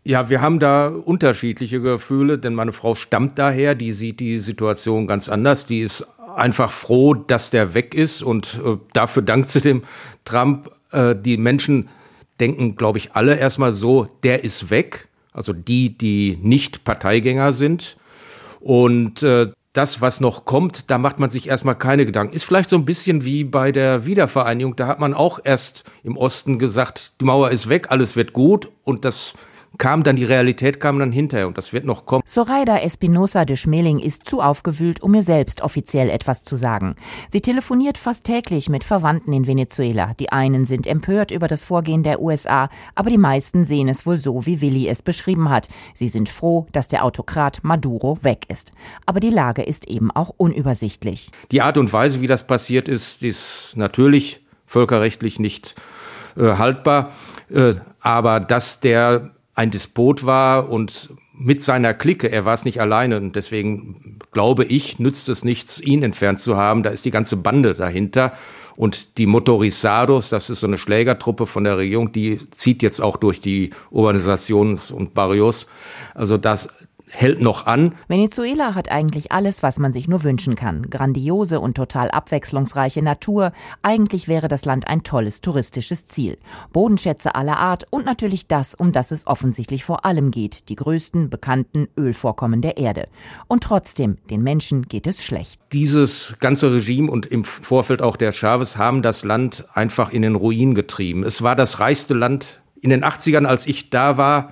Ja, wir haben da unterschiedliche Gefühle, denn meine Frau stammt daher, die sieht die Situation ganz anders. Die ist einfach froh, dass der weg ist und dafür dankt sie dem Trump. Die Menschen denken, glaube ich, alle erstmal so, der ist weg. Also die nicht Parteigänger sind. Und das, was noch kommt, da macht man sich erstmal keine Gedanken. Ist vielleicht so ein bisschen wie bei der Wiedervereinigung. Da hat man auch erst im Osten gesagt, die Mauer ist weg, alles wird gut. Und die Realität kam dann hinterher und das wird noch kommen. Zoraida Espinosa de Schmeling ist zu aufgewühlt, um mir selbst offiziell etwas zu sagen. Sie telefoniert fast täglich mit Verwandten in Venezuela. Die einen sind empört über das Vorgehen der USA, aber die meisten sehen es wohl so, wie Willi es beschrieben hat. Sie sind froh, dass der Autokrat Maduro weg ist. Aber die Lage ist eben auch unübersichtlich. Die Art und Weise, wie das passiert ist natürlich völkerrechtlich nicht haltbar. Aber dass der ein Despot war und mit seiner Clique, er war es nicht alleine und deswegen glaube ich, nützt es nichts, ihn entfernt zu haben, da ist die ganze Bande dahinter und die Motorizados, das ist so eine Schlägertruppe von der Regierung, die zieht jetzt auch durch die Urbanisations- und Barrios, also das hält noch an. Venezuela hat eigentlich alles, was man sich nur wünschen kann. Grandiose und total abwechslungsreiche Natur. Eigentlich wäre das Land ein tolles touristisches Ziel. Bodenschätze aller Art und natürlich das, um das es offensichtlich vor allem geht. Die größten bekannten Ölvorkommen der Erde. Und trotzdem, den Menschen geht es schlecht. Dieses ganze Regime und im Vorfeld auch der Chavez haben das Land einfach in den Ruin getrieben. Es war das reichste Land in den 80ern, als ich da war,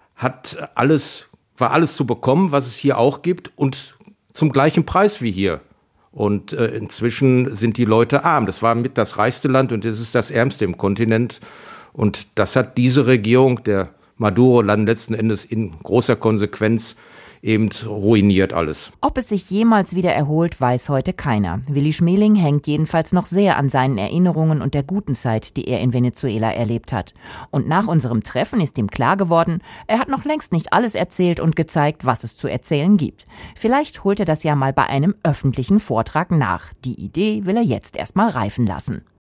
war alles zu bekommen, was es hier auch gibt und zum gleichen Preis wie hier. Und inzwischen sind die Leute arm. Das war mit das reichste Land und es ist das ärmste im Kontinent. Und das hat diese Regierung, der Maduro, dann letzten Endes in großer Konsequenz eben ruiniert alles. Ob es sich jemals wieder erholt, weiß heute keiner. Willi Schmeling hängt jedenfalls noch sehr an seinen Erinnerungen und der guten Zeit, die er in Venezuela erlebt hat. Und nach unserem Treffen ist ihm klar geworden, er hat noch längst nicht alles erzählt und gezeigt, was es zu erzählen gibt. Vielleicht holt er das ja mal bei einem öffentlichen Vortrag nach. Die Idee will er jetzt erst mal reifen lassen.